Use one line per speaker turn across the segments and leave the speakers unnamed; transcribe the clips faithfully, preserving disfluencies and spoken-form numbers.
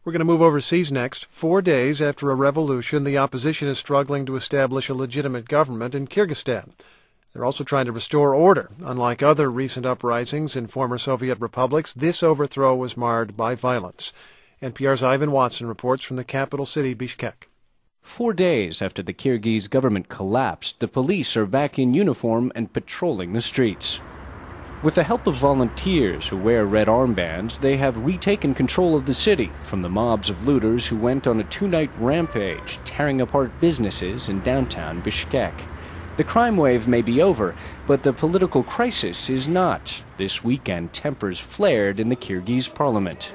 We're going to move overseas next. Four days after a revolution, the opposition is struggling to establish a legitimate government in Kyrgyzstan. They're also trying to restore order. Unlike other recent uprisings in former Soviet republics, this overthrow was marred by violence. N P R's Ivan Watson reports from the capital city, Bishkek.
Four days after the Kyrgyz government collapsed, the police are back in uniform and patrolling the streets. With the help of volunteers who wear red armbands, they have retaken control of the city from the mobs of looters who went on a two-night rampage, tearing apart businesses in downtown Bishkek. The crime wave may be over, but the political crisis is not. This weekend, tempers flared in the Kyrgyz parliament.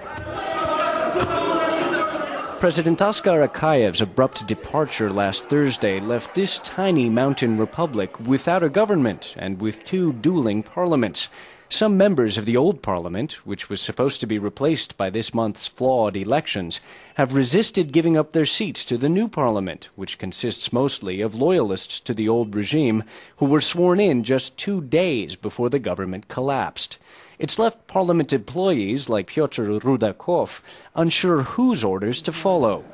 President Askar Akayev's abrupt departure last Thursday left this tiny mountain republic without a government and with two dueling parliaments. Some members of the old parliament, which was supposed to be replaced by this month's flawed elections, have resisted giving up their seats to the new parliament, which consists mostly of loyalists to the old regime who were sworn in just two days before the government collapsed. It's left parliament employees like Pyotr Rudakov unsure whose orders to follow.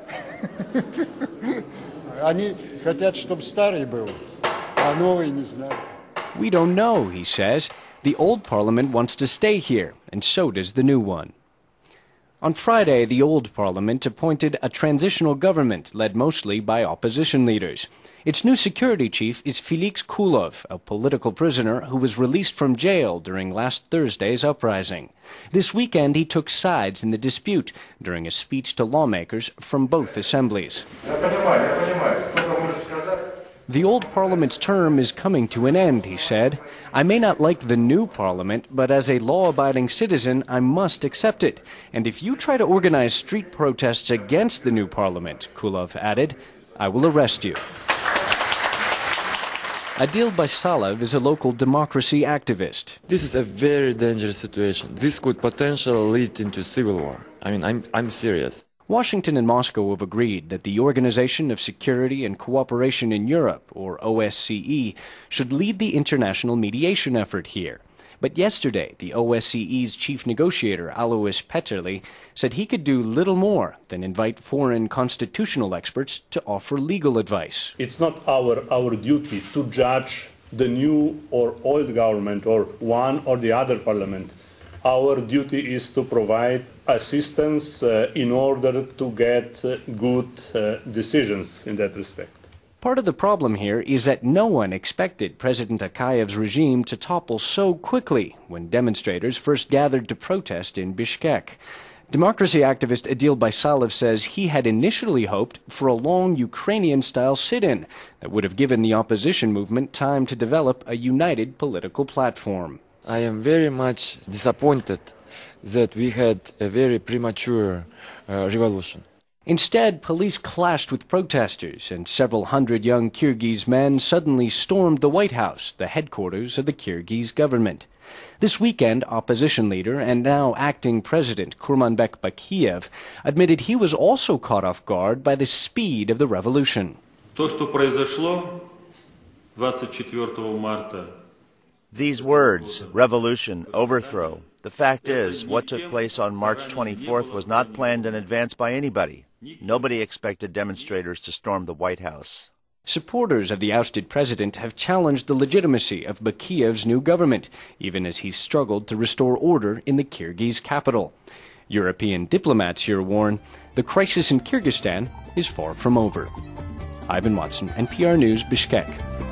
We don't know, he says. The old parliament wants to stay here, and so does the new one. On Friday, the old parliament appointed a transitional government led mostly by opposition leaders. Its new security chief is Felix Kulov, a political prisoner who was released from jail during last Thursday's uprising. This weekend, he took sides in the dispute during a speech to lawmakers from both assemblies. The old parliament's term is coming to an end, he said. I may not like the new parliament, but as a law-abiding citizen, I must accept it. And if you try to organize street protests against the new parliament, Kulov added, I will arrest you. Adil Baisalov is a local democracy activist.
This is a very dangerous situation. This could potentially lead into civil war. I mean, I'm, I'm serious.
Washington and Moscow have agreed that the Organization of Security and Cooperation in Europe, or O S C E, should lead the international mediation effort here. But yesterday, the O S C E's chief negotiator, Alois Peterle, said he could do little more than invite foreign constitutional experts to offer legal advice.
It's not our, our duty to judge the new or old government or one or the other parliament. Our duty is to provide assistance uh, in order to get uh, good uh, decisions in that respect.
Part of the problem here is that no one expected President Akayev's regime to topple so quickly when demonstrators first gathered to protest in Bishkek. Democracy activist Adil Baisalov says he had initially hoped for a long Ukrainian-style sit-in that would have given the opposition movement time to develop a united political platform.
I am very much disappointed that we had a very premature uh, revolution.
Instead, police clashed with protesters, and several hundred young Kyrgyz men suddenly stormed the White House, the headquarters of the Kyrgyz government. This weekend, opposition leader and now acting president Kurmanbek Bakiev admitted he was also caught off guard by the speed of the revolution.
То, что произошло двадцать четвёртого марта.
These words, revolution, overthrow. The fact is, what took place on March twenty-fourth was not planned in advance by anybody. Nobody expected demonstrators to storm the White House.
Supporters of the ousted president have challenged the legitimacy of Bakiev's new government, even as he's struggled to restore order in the Kyrgyz capital. European diplomats here warn the crisis in Kyrgyzstan is far from over. Ivan Watson, N P R News, Bishkek.